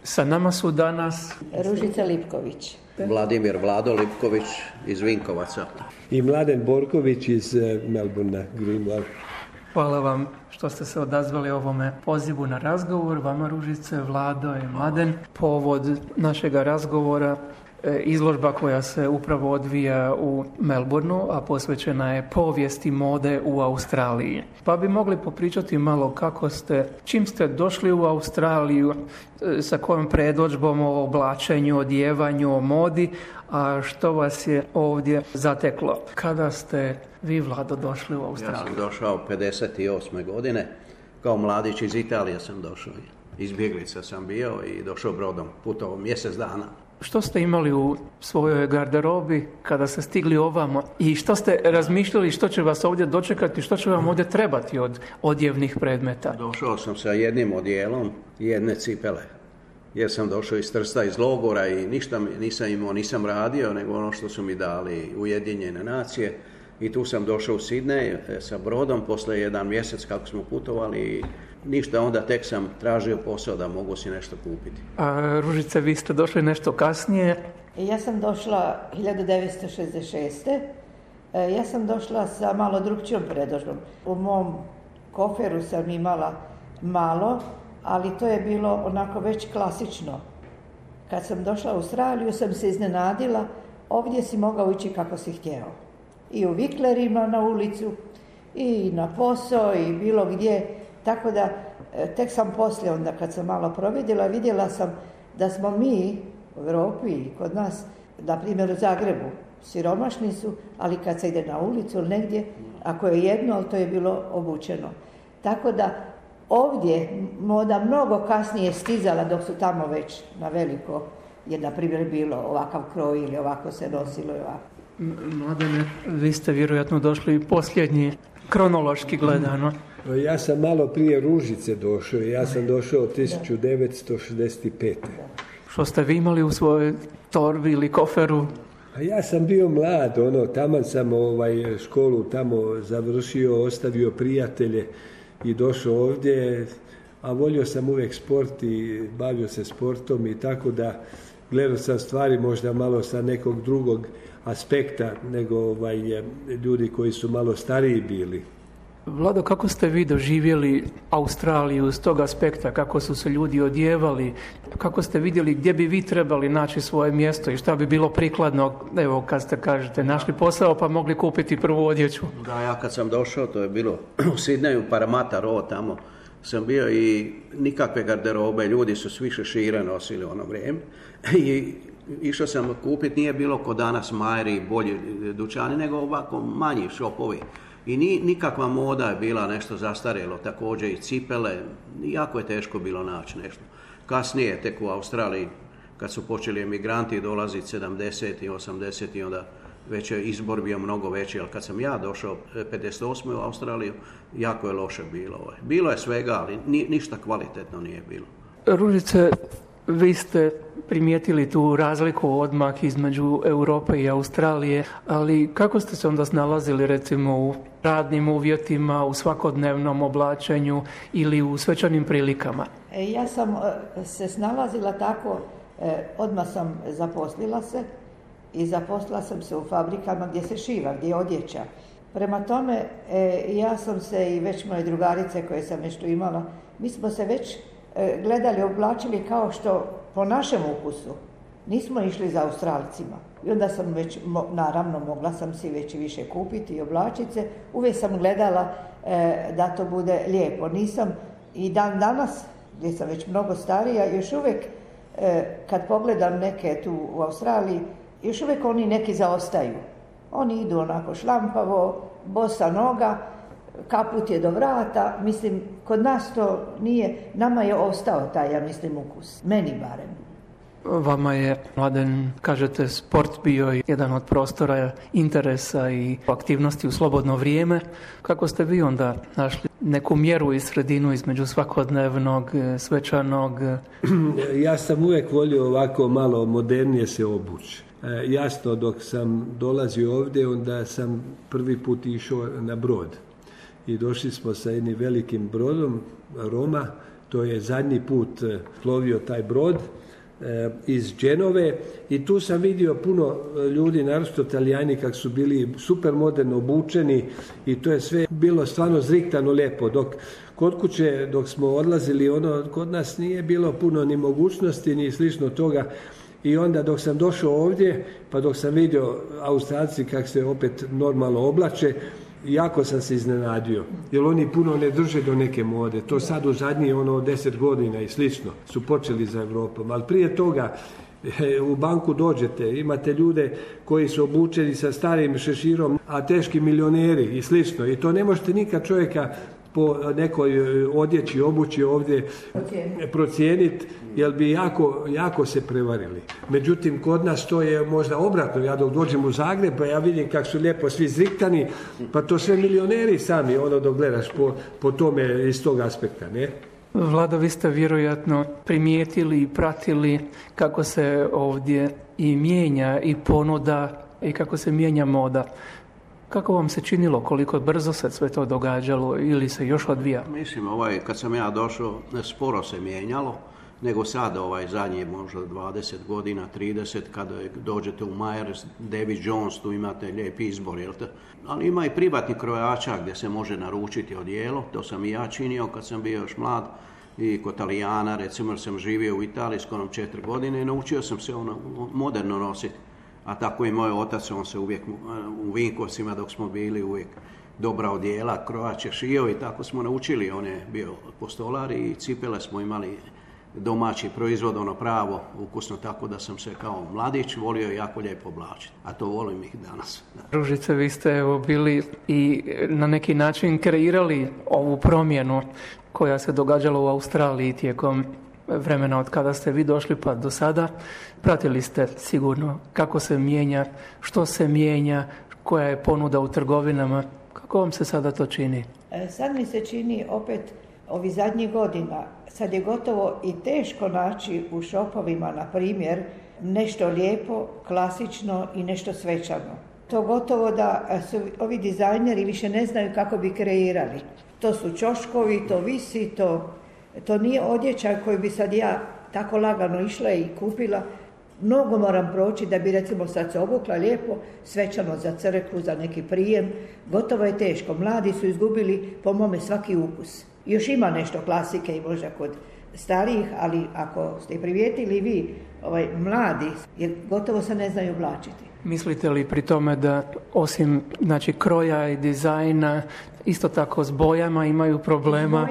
Sa nama su danas Ružica Lipković, Vladimir Vlado Lipković iz Vinkovaca i Mladen Borković iz Melbourna, Greenlaw. Hvala vam što ste se odazvali ovome pozivu na razgovor, vama Ružice, Vlado i Mladen. Povod našega razgovora izložba koja se upravo odvija u Melbourneu, a posvećena je povijesti mode u Australiji. Pa bi mogli popričati malo čim ste došli u Australiju, sa kojom predodžbom o oblačenju, odjevanju, o modi, a što vas je ovdje zateklo? Kada ste vi, Vlado, došli u Australiju? Ja sam došao 58. godine, kao mladić iz Italije sam došao. Izbjeglica sam bio i došao brodom, putovao mjesec dana. Što ste imali u svojoj garderobi kada ste stigli ovamo i što ste razmišljali što će vas ovdje dočekati, što će vam ovdje trebati od odjevnih predmeta? Došao sam sa jednim odjelom i jedne cipele, jer sam došao iz Trsta, iz logora i ništa nisam imao, nisam radio, nego ono što su mi dali Ujedinjene nacije. I tu sam došao u Sidney sa brodom, posle jedan mjesec kako smo putovali i ništa, onda tek sam tražio posao da mogu si nešto kupiti. A Ružice, vi ste došli nešto kasnije? Ja sam došla 1966. Ja sam došla sa malo drugčijom predodžbom. U mom koferu sam imala malo, ali to je bilo onako već klasično. Kad sam došla u Australiju sam se iznenadila, ovdje si mogao ići kako si htjeo. I u viklerima na ulicu, i na posao, i bilo gdje. Tako da, tek sam poslije, onda kad sam malo vidjela sam da smo mi u Europi i kod nas, na primjer u Zagrebu, siromašni su, ali kad se ide na ulicu ili negdje, ako je jedno, ali to je bilo obučeno. Tako da, ovdje moda mnogo kasnije stizala, dok su tamo već na veliko, je na primjer bilo ovakav kroj ili ovako se nosilo i ovako. Mladene, vi ste vjerojatno došli posljednji, kronološki gledano. Ja sam malo prije Ružice došao, ja sam došao 1965. Što ste vi imali u svojoj torbi ili koferu? A ja sam bio mlad, taman sam školu tamo završio, ostavio prijatelje i došao ovdje, a volio sam uvijek sport i bavio se sportom i tako da gledao sam stvari možda malo sa nekog drugog aspekta nego ljudi koji su malo stariji bili. Vlado, kako ste vi doživjeli Australiju s tog aspekta, kako su se ljudi odjevali, kako ste vidjeli gdje bi vi trebali naći svoje mjesto i šta bi bilo prikladno, evo kad ste kažete našli posao pa mogli kupiti prvu odjeću? Da, ja kad sam došao, to je bilo u Sidneju, Parramatta Road, tamo sam bio i nikakve garderobe, ljudi su svi šešire nosili ono vrijeme i išao sam kupiti, nije bilo ko danas Majri i bolji dućani, nego ovako manji šopovi. I nikakva moda je bila nešto zastarjelo, također i cipele, jako je teško bilo naći nešto. Kasnije, tek u Australiji, kad su počeli emigranti dolaziti 70. i 80. i onda već je izbor bio mnogo veći, ali kad sam ja došao 58. u Australiju, jako je loše bilo. Bilo je svega, ali ništa kvalitetno nije bilo. Ružice, vi ste primijetili tu razliku odmah između Europe i Australije, ali kako ste se onda snalazili recimo u radnim uvjetima, u svakodnevnom oblačenju ili u svečanim prilikama? Ja sam se snalazila tako, odmah sam zaposlila se i zaposlila sam se u fabrikama gdje se šiva, gdje je odjeća. Prema tome, ja sam se i već moje drugarice koje sam nešto imala, mi smo se već gledali, oblačili kao što po našem ukusu. Nismo išli za Australcima. I onda sam već, naravno, mogla sam si već i više kupiti i oblačice. Uvijek sam gledala da to bude lijepo. Nisam i dan danas, gdje sam već mnogo starija, još uvijek kad pogledam neke tu u Australiji, još uvijek oni neki zaostaju. Oni idu onako šlampavo, bosa noga, kaput je do vrata, mislim, kod nas to nije, nama je ostao taj, ja mislim, ukus, meni barem. Vama je, Mladen, kažete, sport bio jedan od prostora interesa i aktivnosti u slobodno vrijeme. Kako ste vi onda našli neku mjeru i sredinu između svakodnevnog, svečanog? Ja sam uvijek volio ovako malo modernije se obući. Jasno, dok sam dolazio ovdje, onda sam prvi put išao na brod. I došli smo sa jednim velikim brodom, Roma, to je zadnji put plovio taj brod iz Dženove i tu sam vidio puno ljudi, naročito Talijani, kako su bili super moderno obučeni i to je sve bilo stvarno zriktano lijepo. Dok kod kuće, dok smo odlazili, kod nas nije bilo puno ni mogućnosti ni slično toga. I onda dok sam došao ovdje, pa dok sam vidio Australci kako se opet normalno oblače, jako sam se iznenadio, jer oni puno ne drže do neke mode. To sad u zadnjih 10 godina i slično su počeli za Europom. Ali prije toga u banku dođete, imate ljude koji su obučeni sa starim šeširom, a teški milioneri i slično. I to ne možete nikad čovjeka po nekoj odjeći, obući ovdje procijeniti, jer bi jako se prevarili. Međutim, kod nas to je možda obratno. Ja dok dođem u Zagreb, pa ja vidim kako su lijepo svi zriktani, pa to sve milioneri sami, dok gledaš po tome iz tog aspekta, ne? Vlado, vi ste vjerojatno primijetili i pratili kako se ovdje i mijenja i ponuda i kako se mijenja moda. Kako vam se činilo, koliko brzo se sve to događalo ili se još odvija? Mislim, kad sam ja došao, sporo se mijenjalo, nego sad zadnji možda 20 godina, 30, kada dođete u Myers, David Jones, tu imate lijep izbor, jel te? Ali ima i privatni krojača gdje se može naručiti odijelo, to sam i ja činio kad sam bio još mlad i kod Talijana, recimo sam živio u Italiji skoro 4 godine i naučio sam se moderno nositi. A tako i moj otac, on se uvijek u Vinkovcima dok smo bili uvijek dobra odijela, krojač je šio i tako smo naučili. On je bio postolar i cipele smo imali domaći proizvod, pravo, ukusno, tako da sam se kao mladić volio jako lijepo oblačiti. A to volim ih danas. Ružice, vi ste bili i na neki način kreirali ovu promjenu koja se događala u Australiji tijekom vremena od kada ste vi došli pa do sada. Pratili ste sigurno kako se mijenja, što se mijenja, koja je ponuda u trgovinama. Kako vam se sada to čini? Sad mi se čini opet ovih zadnjih godina, sad je gotovo i teško naći u šopovima, na primjer, nešto lijepo, klasično i nešto svečano. To gotovo da su ovi dizajneri više ne znaju kako bi kreirali. To su ćoškovi, to visi, to nije odjeća koju bi sad ja tako lagano išla i kupila. Mnogo moram proći da bi recimo sad se obukla lijepo, svečano za crkvu, za neki prijem. Gotovo je teško. Mladi su izgubili, po mome, svaki ukus. Još ima nešto klasike i možda kod starijih, ali ako ste primijetili vi, mladi, jer gotovo se ne znaju oblačiti. Mislite li pri tome da osim kroja i dizajna, isto tako s bojama imaju problema?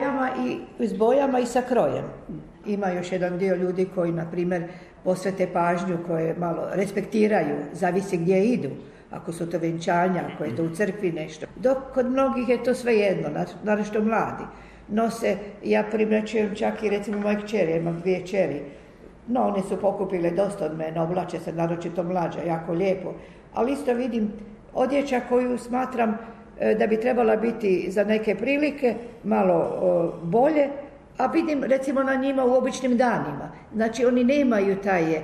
S bojama i sa krojem. Ima još jedan dio ljudi koji, na primjer, posvete pažnju, koje malo respektiraju, zavisi gdje idu. Ako su to venčanja, ako je to u crkvi nešto. Dok kod mnogih je to svejedno, naročito mladi. Nose, ja primjećujem čak i recimo moje kćeri, imam 2 kćeri. No, one su pokupile dosta od mene, oblače se naročito mlađa, jako lijepo. Ali isto vidim odjeća koju smatram da bi trebala biti za neke prilike malo bolje, a vidim recimo na njima u običnim danima. Znači oni nemaju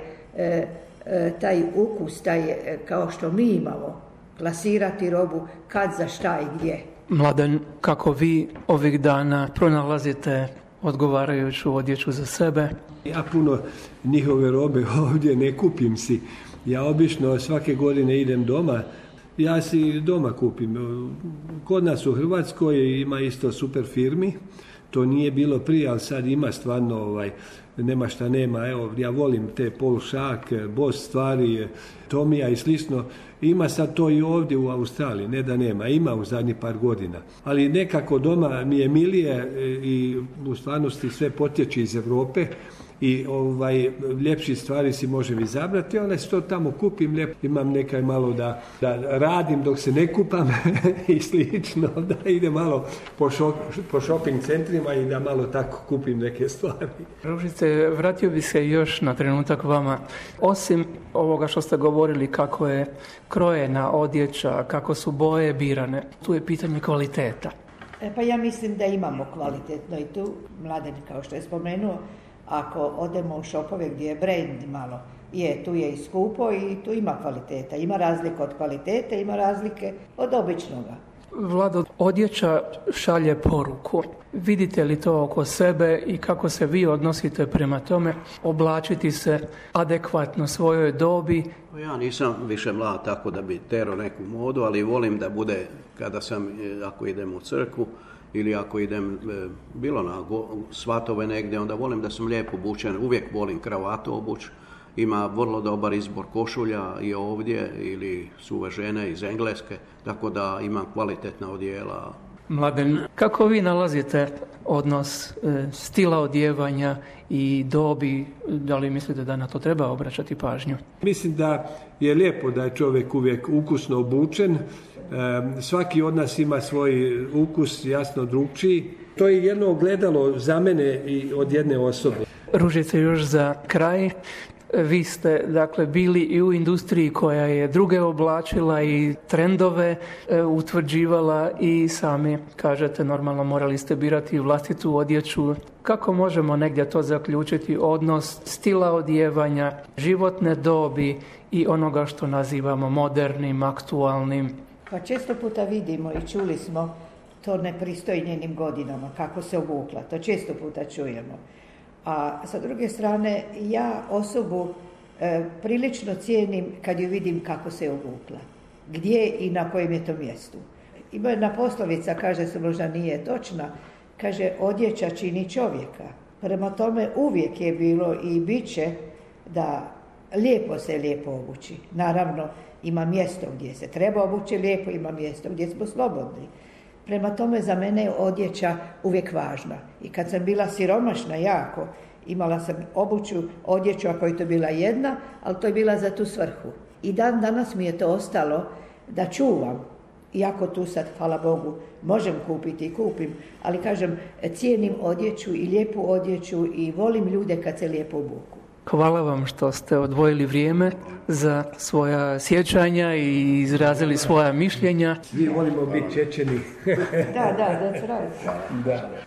taj ukus, kao što mi imamo, plasirati robu kad, za šta i gdje. Mladen, kako vi ovih dana pronalazite odgovarajuću odjeću za sebe? Ja puno njihove robe ovdje ne kupim si. Ja obično svake godine idem doma. Ja si doma kupim. Kod nas u Hrvatskoj ima isto super firmi. To nije bilo prije, ali sad ima stvarno, nema šta nema. Evo, ja volim te Paul Shak, Boss stvari, Tomija i slično. Ima sad to i ovdje u Australiji, ne da nema, ima u zadnjih par godina. Ali nekako doma mi je milije i u stvarnosti sve potječe iz Europe i ljepši stvari si možem izabrati, onda se to tamo kupim lijepo, imam nekaj malo da radim dok se ne kupam i slično, da idem malo po shopping centrima i da malo tako kupim neke stvari. Ružice, vratio bi se još na trenutak vama. Osim ovoga što ste govorili kako je krojena odjeća, kako su boje birane, tu je pitanje kvaliteta. Pa ja mislim da imamo kvalitetno i tu, Mladen, kao što je spomenuo, ako odemo u šopove gdje je brand malo, tu je i skupo i tu ima kvaliteta. Ima razlike od kvalitete, ima razlike od običnoga. Vlado, odjeća šalje poruku. Vidite li to oko sebe i kako se vi odnosite prema tome, oblačiti se adekvatno svojoj dobi? Ja nisam više mlad tako da bi terao neku modu, ali volim da bude ako idem u crkvu ili ako idem bilo na svatove negdje, onda volim da sam lijepo obučen, uvijek volim kravatu obući. Ima vrlo dobar izbor košulja i ovdje ili su uvežene iz Engleske, tako da imam kvalitetna odijela. Mladen, kako vi nalazite odnos stila odijevanja i dobi? Da li mislite da na to treba obraćati pažnju? Mislim da je lijepo da je čovjek uvijek ukusno obučen. Svaki od nas ima svoj ukus, jasno drugčiji. To je jedno ogledalo za mene i od jedne osobe. Ružice, još za kraj. Vi ste, dakle, bili i u industriji koja je druge oblačila i trendove utvrđivala i sami, kažete, normalno morali ste birati vlastitu odjeću. Kako možemo negdje to zaključiti, odnos stila odijevanja, životne dobi i onoga što nazivamo modernim, aktualnim? Pa često puta vidimo i čuli smo to nepristojnjenim godinama, kako se obukla, to često puta čujemo. A sa druge strane, ja osobu prilično cijenim kad ju vidim kako se obukla, gdje i na kojem je to mjestu. Ima jedna poslovica, kaže se, možda nije točna, kaže odjeća čini čovjeka. Prema tome uvijek je bilo i bit će da lijepo obući. Naravno, ima mjesto gdje se treba obući lijepo, ima mjesto gdje smo slobodni. Prema tome, za mene je odjeća uvijek važna. I kad sam bila siromašna jako, imala sam odjeću, ako je to bila jedna, ali to je bila za tu svrhu. I danas mi je to ostalo da čuvam. Iako tu sad, hvala Bogu, možem kupiti i kupim, ali kažem, cijenim odjeću i lijepu odjeću i volim ljude kad se lijepo obuku. Hvala vam što ste odvojili vrijeme za svoja sjećanja i izrazili svoja mišljenja. Svi volimo biti Čečeni. Da, that's right. Da.